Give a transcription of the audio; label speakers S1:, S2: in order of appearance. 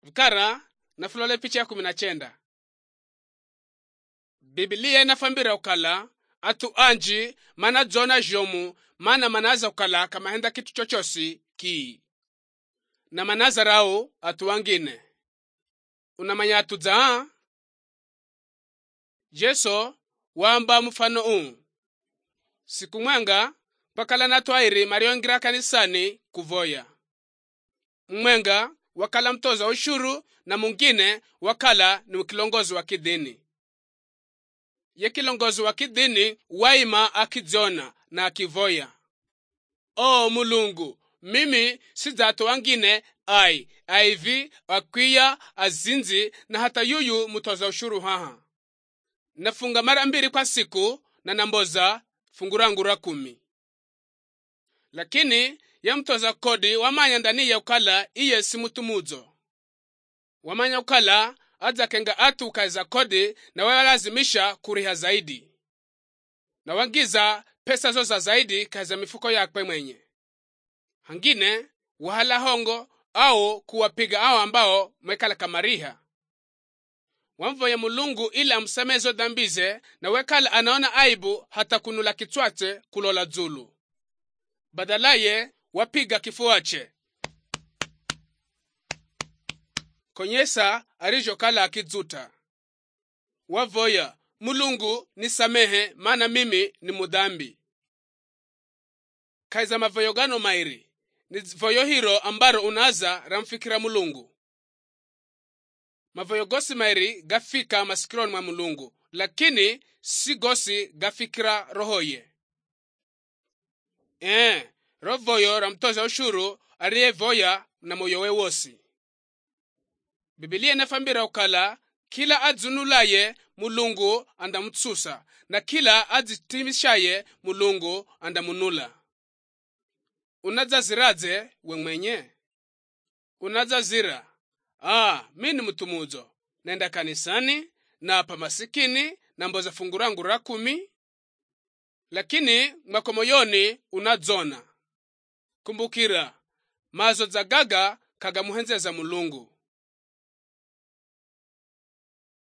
S1: Vukara na fulole picha ya 19. Biblia inafambira ukala atu anji mana dzona jomu mana manaza ukala kama henda kitu chochosi ki na manaza rao atu wangine unamanya atu dzaa Jesu wamba mfano siku mwenga pakala na twairi mariongira kanisani kuvoya mwenga wakala mtoza ushuru na mwingine wakala ni kilongozi wa kidini. Ye kilongozi wa kidini waima akidzona na akivoya, Mulungu, mimi sidato wangine aivi akwiya azinzi na hata yuyu mtoza ushuru haha. Nafunga mara 2 kwa siku na namboza fungu langu la 10. Lakini ya mtoza kodi wamanya ndani ya ukala iye si mtu mudzo. Wamanya ukala adzakenga atu ukaiza kodi na walazimisha kuriha zaidi. Na wangiza pesa zoza zaidi kaza mifuko yakwe mwenye. Hangine wahala hongo au kuwapiga hao ambao mwekala kamariha. Wamvoya Mulungu ili amsamezo dhambize na wekala anaona aibu hata kunula kitwate kulola dzulu. Badalaye wapiga kifuache. Konyesa arijo kala akidzuta. Wavoya, Mulungu nisamehe mana mimi ni mudhambi. Kaiza mavoyo gano mairi. Ni voyo hiro ambaro unaza ramfikira Mulungu. Mavoyo gosi mairi gafika masikironi mwa Mulungu. Lakini si gosi gafikira rohoye. Rovoyo ramtoza ushuru ariye voya na moyo we wosi. Biblia inafambira ukala kila adzunulaye Mulungu andamutsusa na kila adzitimishaye Mulungu andamunula. Unadzaziraze we mwenye? Unadzazira, mini mtu mudzo. Nenda kanisani na apa masikini na mboza fungu langu la 10. Lakini mwako moyoni unadzona. Kumbukira, mazo za gaga kagamuhenzeza Mulungu.